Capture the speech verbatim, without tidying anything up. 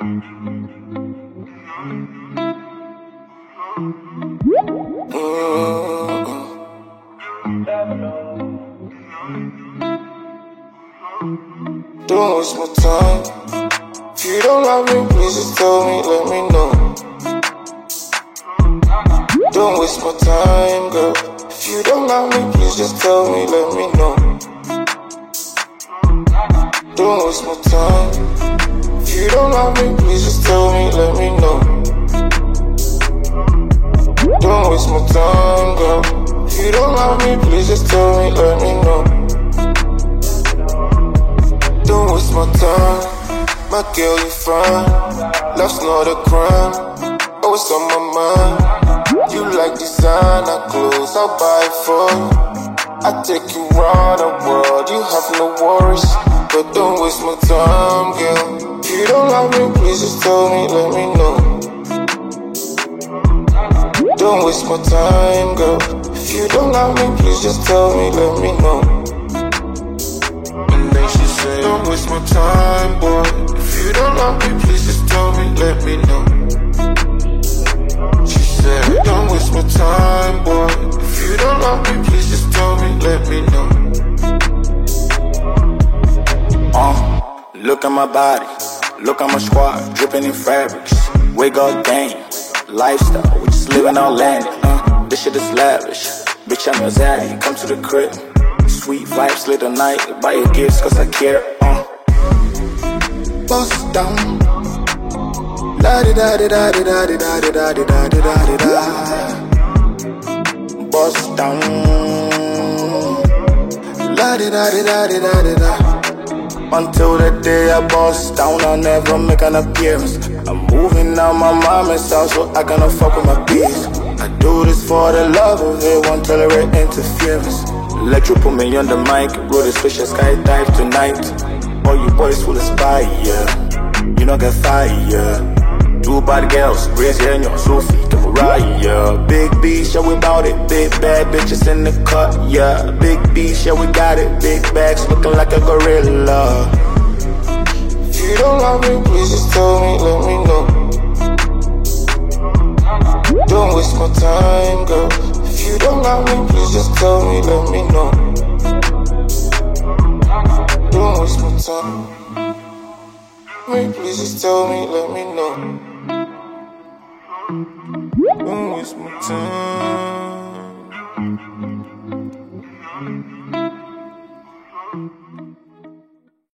Don't waste my time. If you don't love me, please just tell me, let me know. Don't waste my time, girl. If you don't love me, please just tell me, let me know. Don't waste my time. If you don't love me, please just tell me, let me know. Don't waste my time, girl. If you don't love me, please just tell me, let me know. Don't waste my time, my girl, you fine. Love's not a crime, oh, it's on my mind. You like designer clothes, I'll buy it for you. I take you around the world, you have no worries. But don't waste my time, girl. If you don't love me, please just tell me, let me know. Don't waste my time, girl. If you don't love me, please just tell me, let me know. And then she said, don't waste my time, boy. If you don't love me, please just tell me, let me know. She said, don't waste my time, boy. If you don't love me, please just tell me, let me know. Uh, look at my body, look at my squad, dripping in fabrics. Wake up game, lifestyle, we just living outlandish. Uh, this shit is lavish. Bitch, I'm your zaddy, come to the crib. Sweet vibes, late at night, buy your gifts cause I care. Uh, bust down. La di da di da di da di da di da di da di da di da. Bust down. La di da di da di da di da. Until the day I bust down, I'll never make an appearance. I'm moving out my mama's house so I cannot fuck with my bees. I do this for the love of it, won't tolerate interference. Electro put me on the mic, roll this fish, skydive tonight. All you boys will aspire, you don't get fire. Two bad girls, raise your hand, Sophie to Mariah. Big B, show we bout it. Big bad bitches in the cut, yeah. Big B, show we got it. Big bags looking like a gorilla. If you don't love me, please just tell me, let me know. Don't waste my time, girl. If you don't love me, please just tell me, let me know. Don't waste my time. Me, please just tell me, let me know. Don't waste my time.